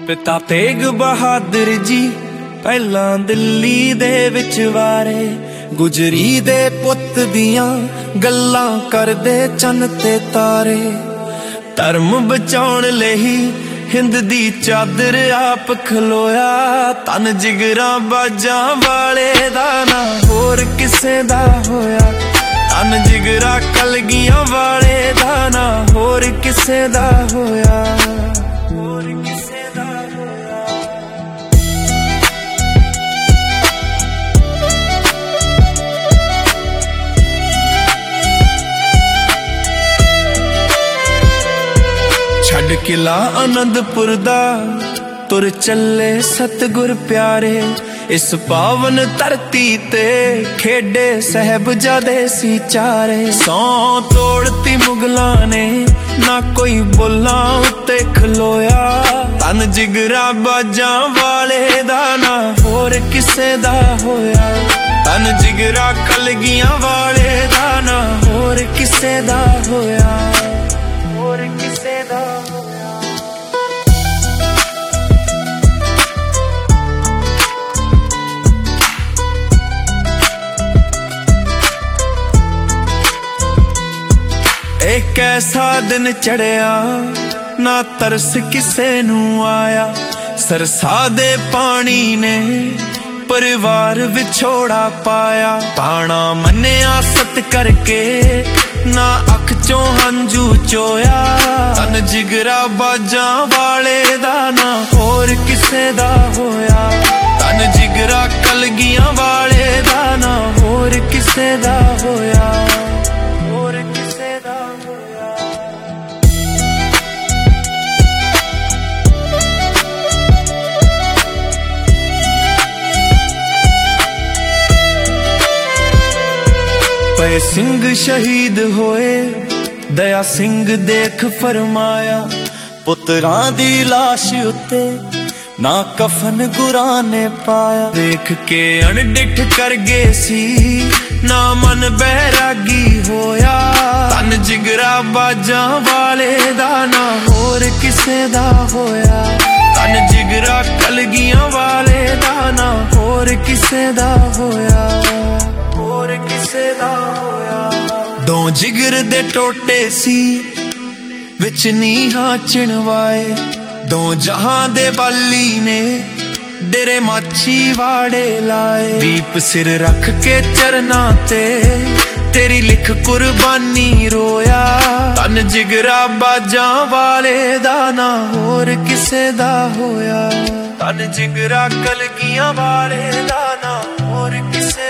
ਪਿਤਾ ਤੇਗ ਬਹਾਦਰ ਜੀ ਪਹਿਲਾਂ ਦਿੱਲੀ ਦੇ ਵਿੱਚ ਵਾਰੇ, ਗੁਜਰੀ ਦੇ ਪੁੱਤ ਦੀਆਂ ਗੱਲਾਂ ਕਰਦੇ ਚੰਨ ਤੇ ਤਾਰੇ। ਧਰਮ ਬਚਾਉਣ ਲਈ ਹਿੰਦ ਦੀ ਚਾਦਰ ਆਪ ਖਲੋਇਆ, ਤਨ ਜਿਗਰਾਂ ਬਾਜਾਂ ਵਾਲੇ ਦਾ ਨਾ ਹੋਰ ਕਿਸੇ ਦਾ ਹੋਇਆ। ਤਨ ਜਿਗਰਾਂ ਕਲਗੀਆਂ ਵਾਲੇ ਦਾ ਨਾ ਹੋਰ ਕਿਸੇ ਦਾ ਹੋਇਆ, ਹੋਰ ਕਿਸੇ ਦਾ ਹੋਇਆ। ਛੱਡ ਕਿਲਾ ਆਨੰਦਪੁਰ ਦਾ ਤੁਰ ਚੱਲੇ ਸਤਿਗੁਰ ਪਿਆਰੇ, ਇਸ ਪਾਵਨ ਧਰਤੀ ਤੇ ਖੇਡੇ ਸਾਹਿਬਜ਼ਾਦੇ ਸੀ ਚਾਰੇ। ਸੌਂ ਤੋੜਤੀ ਮੁਗਲਾਂ ਨੇ ਨਾ ਕੋਈ ਬੁੱਲਾਂ ਉੱਤੇ ਖਲੋਇਆ, ਤਨ ਜਿਗਰਾਂ ਬਾਜਾਂ ਵਾਲੇ ਦਾ ਨਾ ਹੋਰ ਕਿਸੇ ਦਾ ਹੋਇਆ। ਤਨ ਜਿਗਰਾਂ ਕਲਗੀਆਂ ਵਾਲੇ ਦਾ ਨਾ ਹੋਰ ਕਿਸੇ ਦਾ ਹੋਇਆ, ਹੋਰ ਕਿਸੇ ਦਾ ਹੋਇਆ। ਇੱਕ ਐਸਾ ਦਿਨ ਚੜਿਆ ਨਾ ਤਰਸ ਕਿਸੇ ਨੂੰ ਆਇਆ, ਸਰਸਾ ਦੇ ਪਾਣੀ ਨੇ ਪਰਿਵਾਰ ਵਿਛੋੜਾ ਪਾਇਆ। ਪਾਣਾ ਮੰਨਿਆ ਸਤ ਕਰਕੇ ਨਾ ਅੱਖ ਚੋਂ ਹੰਝੂ ਚੋਇਆ, ਤਨ ਜਿਗਰਾ ਬਾਜਾਂ ਵਾਲੇ ਦਾ ਨਾ ਹੋਰ ਕਿਸੇ ਦਾ ਹੋਇਆ। ਤਨ ਜਿਗਰਾ ਕਲਗੀਆਂ ਵਾਲੇ ਦਾ ਨਾ ਹੋਰ ਕਿਸੇ ਦਾ ਹੋਇਆ, ਹੋਰ ਕਿਸੇ ਦਾ ਹੋਇਆ। ਪਏ ਸਿੰਘ ਸ਼ਹੀਦ ਹੋਏ, ਦਇਆ ਸਿੰਘ ਦੇਖ ਫਰਮਾਇਆ, ਪੁੱਤਰਾਂ ਦੀ ਲਾਸ਼ ਉੱਤੇ ਨਾ ਕਫਨ ਗੁਰਾਂ ਨੇ ਪਾਇਆ। ਦੇਖ ਕੇ ਅਣਡਿੱਠ ਕਰ ਗਏ ਸੀ ਨਾ ਮਨ ਬੈਰਾਗੀ ਹੋਇਆ, ਤਨ ਜਿਗਰਾ ਬਾਜਾਂ ਵਾਲੇ ਦਾ ਨਾ ਹੋਰ ਕਿਸੇ ਦਾ ਹੋਇਆ। ਤਨ ਜਿਗਰਾ ਕਲਗੀਆਂ ਵਾਲੇ ਦਾ ਨਾ ਹੋਰ ਕਿਸੇ ਦਾ ਹੋਇਆ, ਹੋਰ ਕਿਸੇ ਦਾ ਹੋਇਆ। ਦੋ ਜਿਗਰ ਦੇ ਟੋਟੇ ਸੀ ਵਿੱਚ ਨੀਹਾਂ ਚਿਣਵਾਏ, ਦੋ ਜਹਾਂ ਦੇ ਬਾਲੀ ਨੇ ਡੇਰੇ ਮਾਛੀ ਵਾੜੇ ਲਾਏ। ਦੀਪ ਸਿਰ ਰੱਖ ਕੇ ਚਰਨਾਂ ਤੇ ਤੇਰੀ ਲਿਖ ਕੁਰਬਾਨੀ ਰੋਇਆ, ਤਨ ਜਿਗਰਾ ਬਾਜਾਂ ਵਾਲੇ ਦਾ ਨਾ ਹੋਰ ਕਿਸੇ ਦਾ ਹੋਇਆ। ਤਨ ਜਿਗਰਾ ਕਲਗੀਆਂ ਵਾਲੇ ਦਾ ਨਾ ਹੋਰ ਕਿਸੇ